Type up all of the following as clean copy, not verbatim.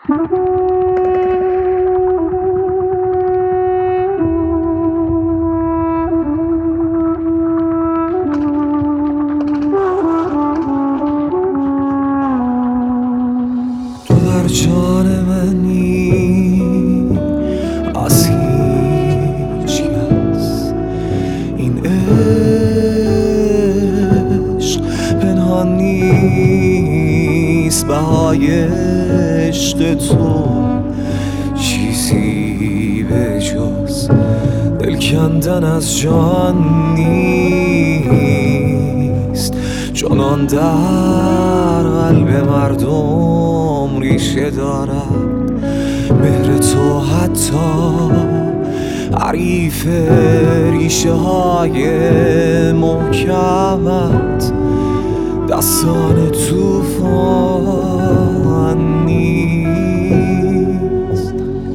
جان منی از هیچ کس، این عشق پنهان نیست، بهای عشق تو چیزی به جز دل کندن از جان نیست. چنان در قلب مردم ریشه دارد مهر تو، حتی حریف ریشه های محکمت دستان توفان نیست.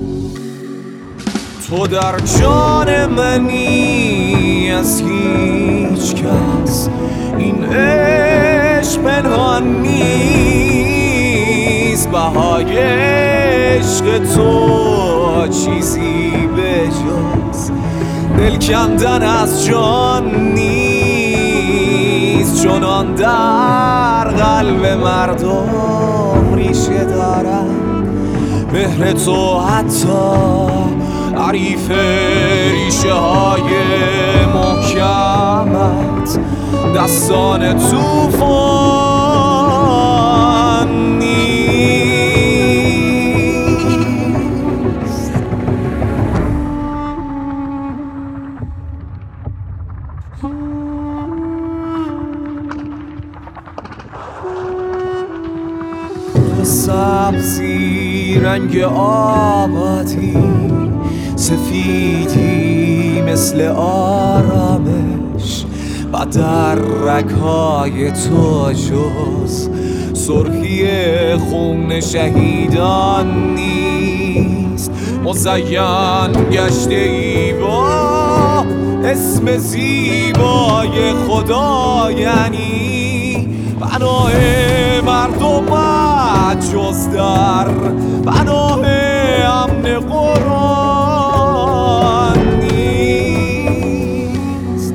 تو در جان منی از هیچ کس، این عشق پنهان نیست، بهای عشق تو چیزی به جز دل کندن از جان نیست. چنان در قلب مردم ریشه دارد مهر تو، حتی حریف ریشه های محکمت دستان توفان نیست. تو سبزی رنگ آبادی، سفیدی مثل آرامش، و در رگ‌های تو جز سرخی خون شهیدان نیست. مزین گشته ای با اسم زیبای خدا، یعنی پناه مردمت جز در پناه امن قرآن نیست.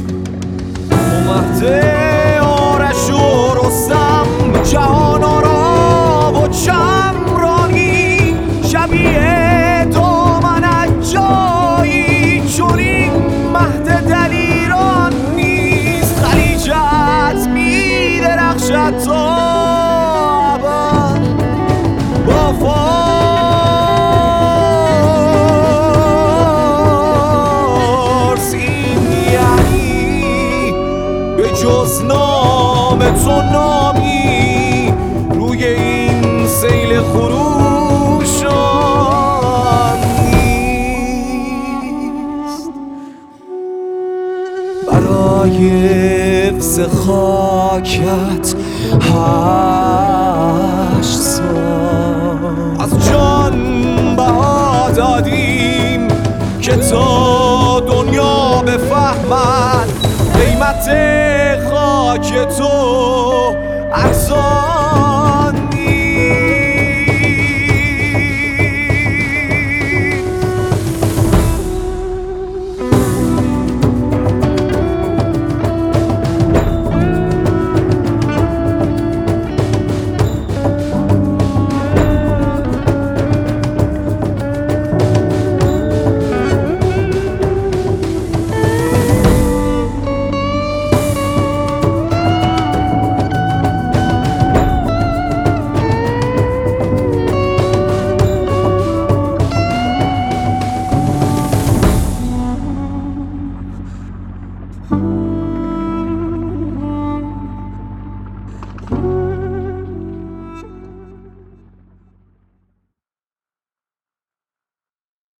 آرش و رستم جهان آرا و چمرانی، شبیه دامنت جایی چنین مهد دلیران نیست. خلیجت می درخشد تا ابد با فارس، این یعنی به جز نام تو نامی روی این سیل خروشان نیست. برای حفظ خاکت 8 سال از جان بها دادیم که تا دنیا بفهمد قیمت خاک تو